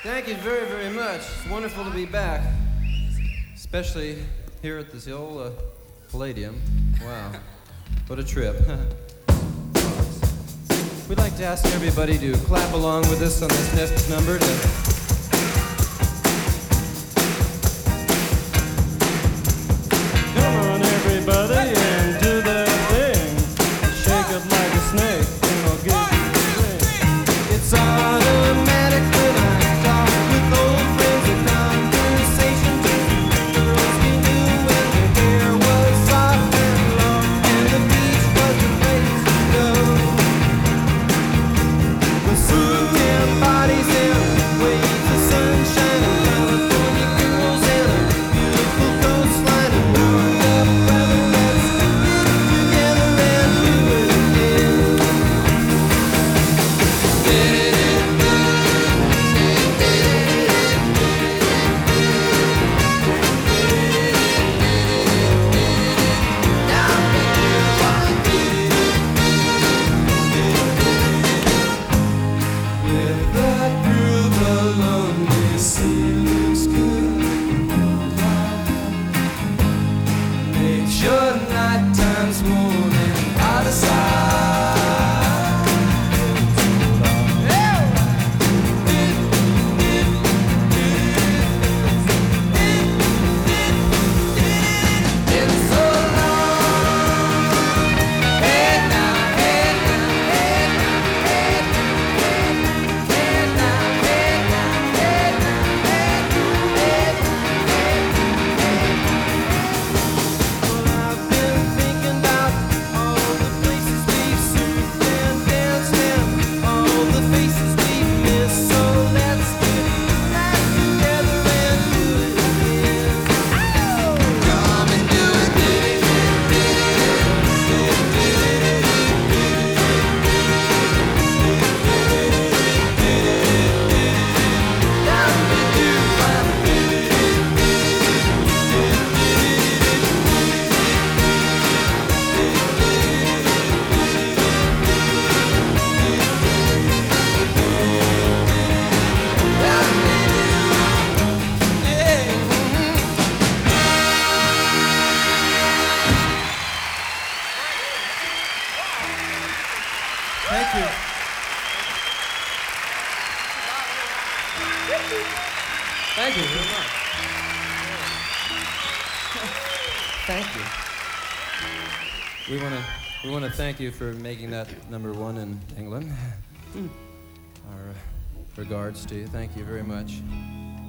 Thank you very, very much. It's wonderful to be back, especially here at this old Palladium. Wow, what a trip. We'd like to ask everybody to clap along with us on this next number. Come on, everybody, and do that thing. Shake it like a snake, and I'll give you a ring. It's automatic when I talk with old friends. A conversation between girls we knew when the hair was soft and long, and the beach was the place to go. With soothing bodies and waves of sunshine, and California girls and a beautiful coastline, and warmed up weather. Let's get together and do it again. With that groove along, the sea looks good. Makes your night times warm and out of sight. It's so long. Hey now, hey now, hey now, hey now, hey now, hey now, hey now, hey now. Well, I've been thinking about all the places we've surfed and danced and all the faces we've missed. So let's get back together and do it again. Come and do it, do it, do it, do Thank you. Thank you very much. Thank you. We want to thank you for making that #1 in England. Our regards to you. Thank you very much.